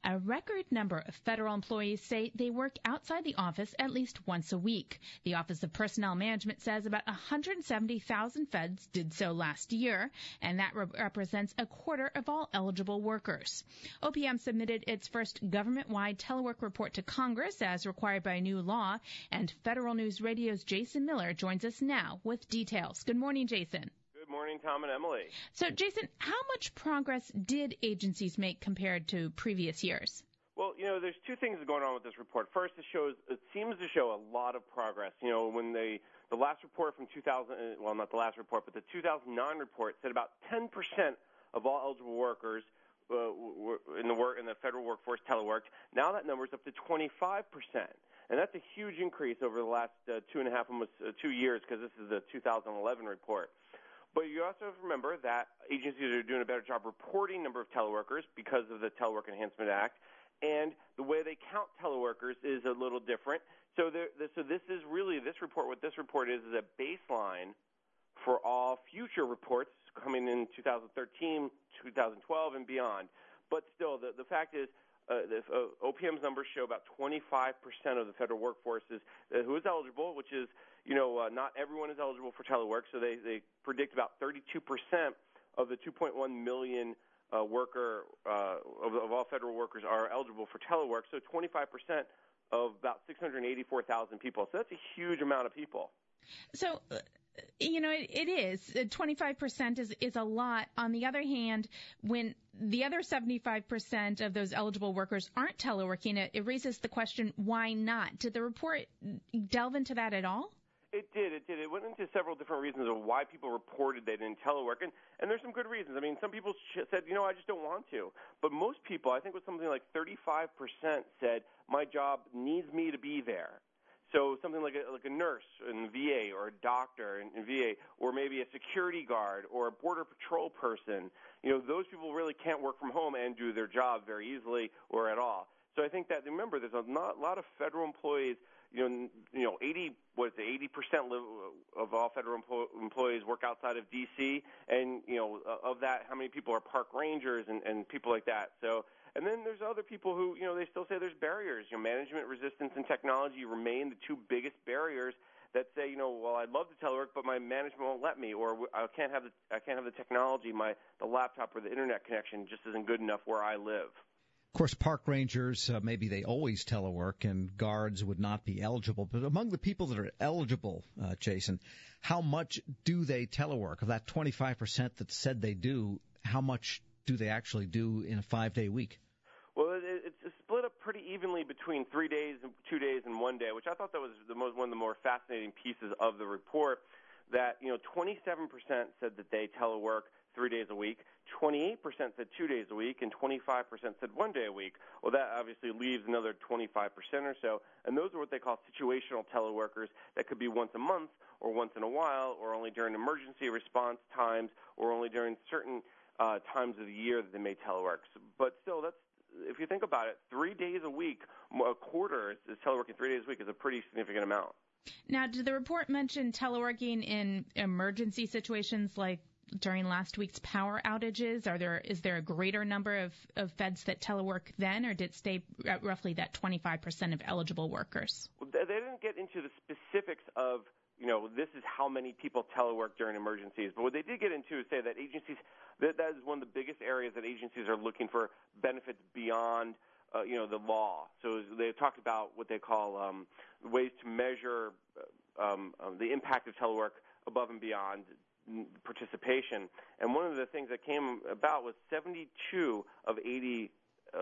A record number of federal employees say they work outside the office at least once a week. The Office of Personnel Management says about 170,000 feds did so last year, and that represents a quarter of all eligible workers. OPM submitted its first government-wide telework report to Congress as required by new law, and Federal News Radio's Jason Miller joins us now with details. Good morning, Jason. Good morning, Tom and Emily. So, Jason, how much progress did agencies make compared to previous years? Well, there's two things going on with this report. First, it seems to show a lot of progress. When the last report from 2000, well, not the last report, but the 2009 report said about 10% of all eligible workers in the federal workforce teleworked. Now that number is up to 25%. And that's a huge increase over the last 2.5, almost 2 years, because this is the 2011 report. But you also have to remember that agencies are doing a better job reporting number of teleworkers because of the Telework Enhancement Act, and the way they count teleworkers is a little different. So this report, what this report is a baseline for all future reports coming in 2013, 2012, and beyond. But still, the fact is, OPM's numbers show about 25% of the federal workforce who is eligible, which is, not everyone is eligible for telework. So they predict about 32% of the 2.1 million of all federal workers are eligible for telework. So 25% of about 684,000 people. So that's a huge amount of people. So, it is. 25% is a lot. On the other hand, when the other 75% of those eligible workers aren't teleworking, it raises the question, why not? Did the report delve into that at all? It did. It went into several different reasons of why people reported they didn't telework. And there's some good reasons. I mean, some people said, I just don't want to. But most people, I think it was something like 35% said, my job needs me to be there. So something like a nurse in VA or a doctor in VA, or maybe a security guard or a border patrol person, those people really can't work from home and do their job very easily or at all. So I think that, remember, there's a lot of federal employees, 80% of all federal employees work outside of D.C., and, of that, how many people are park rangers and people like that. So, and then there's other people who, they still say there's barriers. Management resistance and technology remain the two biggest barriers that say, well, I'd love to telework, but my management won't let me, or I can't have the technology, the laptop or the internet connection just isn't good enough where I live. Of course, park rangers, maybe they always telework, and guards would not be eligible. But among the people that are eligible, Jason, how much do they telework? Of that 25% that said they do, how much do they actually do in a 5-day week? Well, it's split up pretty evenly between 3 days, 2 days, and 1 day, which I thought that was one of the more fascinating pieces of the report. That 27% said that they telework 3 days a week, 28% said 2 days a week, and 25% said 1 day a week. Well, that obviously leaves another 25% or so, and those are what they call situational teleworkers. That could be once a month, or once in a while, or only during emergency response times, or only during certain times of the year that they may telework. But still, if you think about it, 3 days a week, a quarter is teleworking 3 days a week is a pretty significant amount. Now, did the report mention teleworking in emergency situations like during last week's power outages? Is there a greater number of feds that telework then, or did it stay at roughly that 25% of eligible workers? Well, they didn't get into the specifics of, this is how many people telework during emergencies. But what they did get into is say that agencies, that is one of the biggest areas that agencies are looking for benefits beyond the law. So they talked about what they call ways to measure the impact of telework above and beyond participation. And one of the things that came about was 72 of 80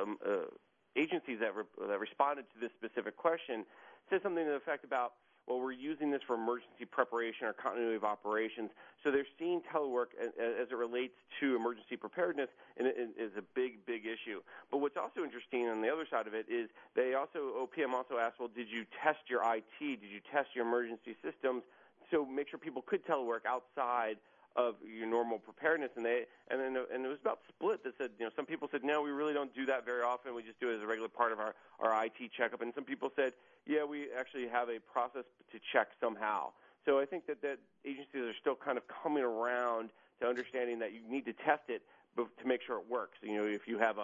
agencies that responded to this specific question said something to the effect about, well, we're using this for emergency preparation or continuity of operations. So they're seeing telework as it relates to emergency preparedness is a big, big issue. But what's also interesting on the other side of it is OPM also asked, well, did you test your IT? Did you test your emergency systems? So make sure people could telework outside of your normal preparedness, and it was about split. That said, some people said, no, we really don't do that very often. We just do it as a regular part of our IT checkup. And some people said, yeah, we actually have a process to check somehow. So I think that agencies are still kind of coming around to understanding that you need to test it to make sure it works. If you have a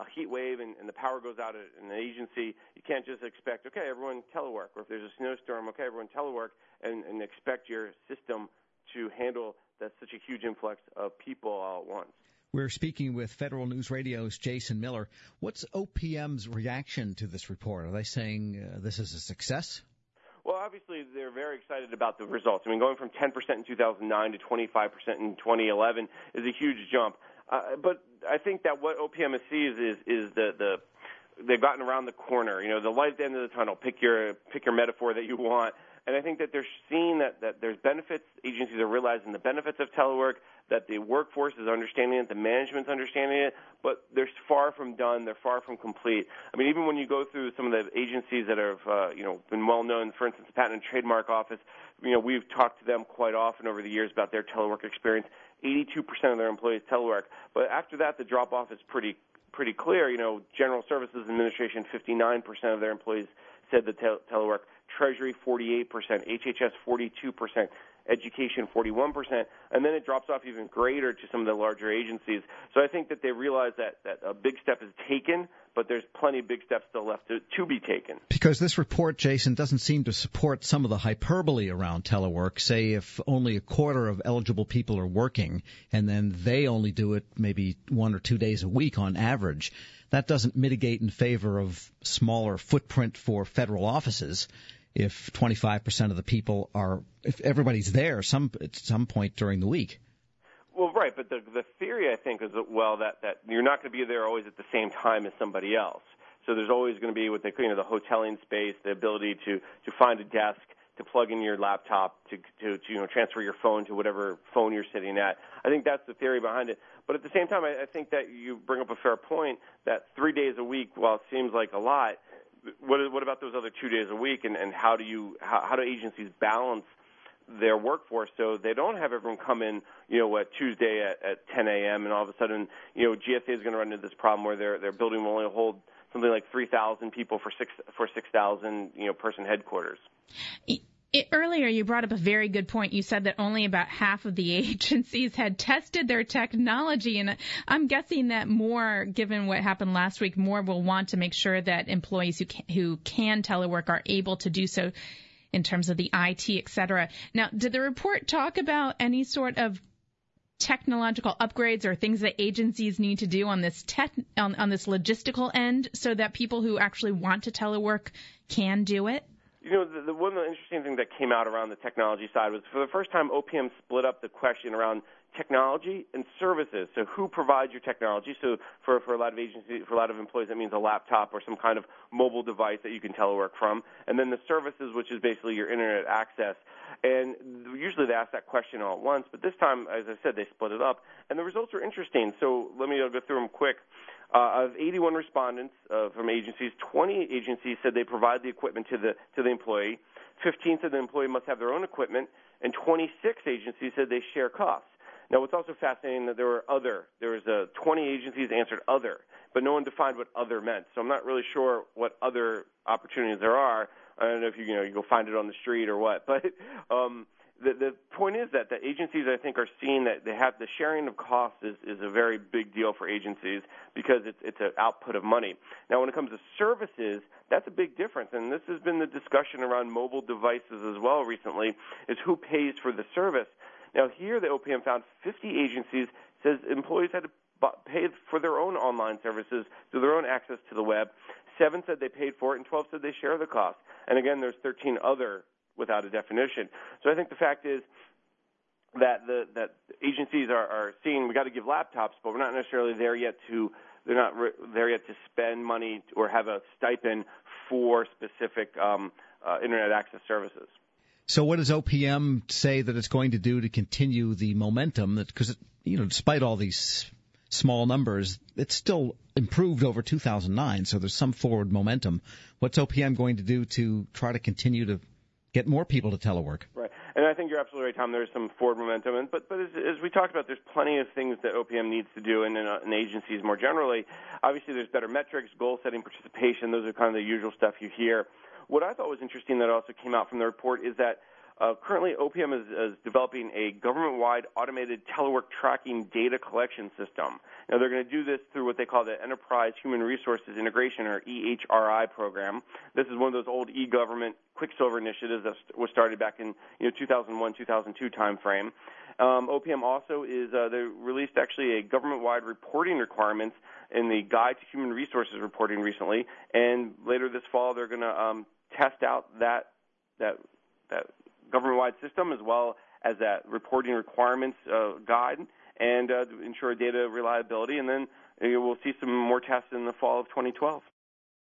heat wave and the power goes out at an agency, you can't just expect, okay, everyone telework. Or if there's a snowstorm, okay, everyone telework, and expect your system to handle that such a huge influx of people all at once. We're speaking with Federal News Radio's Jason Miller. What's OPM's reaction to this report? Are they saying this is a success? Well, obviously, they're very excited about the results. I mean, going from 10% in 2009 to 25% in 2011 is a huge jump. But I think that what OPM sees is they've gotten around the corner. You know, the light at the end of the tunnel. Pick your metaphor that you want. And I think that they're seeing that there's benefits. Agencies are realizing the benefits of telework, that the workforce is understanding it, the management's understanding it, but they're far from done. They're far from complete. I mean, even when you go through some of the agencies that have, been well known, for instance, the Patent and Trademark Office, we've talked to them quite often over the years about their telework experience. 82% of their employees telework. But after that, the drop-off is pretty clear. General Services Administration, 59% of their employees said that telework. Treasury, 48%. HHS, 42%. Education, 41%. And then it drops off even greater to some of the larger agencies. So I think that they realize that a big step is taken, but there's plenty of big steps still left to be taken. Because this report, Jason, doesn't seem to support some of the hyperbole around telework. Say if only a quarter of eligible people are working, and then they only do it maybe 1 or 2 days a week on average. That doesn't mitigate in favor of smaller footprint for federal offices. If 25% of the people if everybody's there at some point during the week. Well, right, but the theory, I think, is that you're not going to be there always at the same time as somebody else. So there's always going to be what they call the hoteling space, the ability to find a desk, to plug in your laptop, to transfer your phone to whatever phone you're sitting at. I think that's the theory behind it. But at the same time, I think that you bring up a fair point that 3 days a week, while it seems like a lot, what about those other 2 days a week, and how do agencies balance their workforce so they don't have everyone come in, Tuesday at 10 a.m. and all of a sudden, GSA is going to run into this problem where their building will only hold something like 3,000 people for 6,000 person headquarters. Earlier, you brought up a very good point. You said that only about half of the agencies had tested their technology, and I'm guessing that more, given what happened last week, more will want to make sure that employees who can telework are able to do so in terms of the IT, et cetera. Now, did the report talk about any sort of technological upgrades or things that agencies need to do on this on this logistical end so that people who actually want to telework can do it? The one of the interesting things that came out around the technology side was for the first time OPM split up the question around technology and services. So who provides your technology? So for a lot of agencies, for a lot of employees, that means a laptop or some kind of mobile device that you can telework from. And then the services, which is basically your internet access. And usually they ask that question all at once, but this time, as I said, they split it up. And the results are interesting. So let me go through them quick. Of 81 respondents from agencies, 20 agencies said they provide the equipment to the employee. 15 said the employee must have their own equipment, and 26 agencies said they share costs. Now, what's also fascinating that there was 20 agencies answered other, but no one defined what other meant. So I'm not really sure what other opportunities there are. I don't know if you go find it on the street or what, but the point is that the agencies, I think, are seeing that they have the sharing of costs is a very big deal for agencies because it's an output of money. Now, when it comes to services, that's a big difference, and this has been the discussion around mobile devices as well recently, is who pays for the service. Now, here the OPM found 50 agencies says employees had to pay for their own online services, so their own access to the web. 7 said they paid for it, and 12 said they share the cost. And again, there's 13 other without a definition. So I think the fact is that that agencies are seeing we got to give laptops, but we're not necessarily there yet to spend money or have a stipend for specific internet access services. So what does OPM say that it's going to do to continue the momentum? Because despite all these small numbers, it's still improved over 2009. So there's some forward momentum. What's OPM going to do to try to continue to get more people to telework? Right. And I think you're absolutely right, Tom. There's some forward momentum. But as we talked about, there's plenty of things that OPM needs to do and in agencies more generally. Obviously, there's better metrics, goal-setting, participation. Those are kind of the usual stuff you hear. What I thought was interesting that also came out from the report is that currently OPM is developing a government-wide automated telework tracking data collection system. Now, they're going to do this through what they call the Enterprise Human Resources Integration, or EHRI program. This is one of those old e-government Quicksilver initiatives that was started back in 2001, 2002 timeframe. OPM also they released actually a government-wide reporting requirements in the Guide to Human Resources Reporting recently, and later this fall they're going to test out that government-wide system as well as that reporting requirements guide and ensure data reliability, and then we'll see some more tests in the fall of 2012.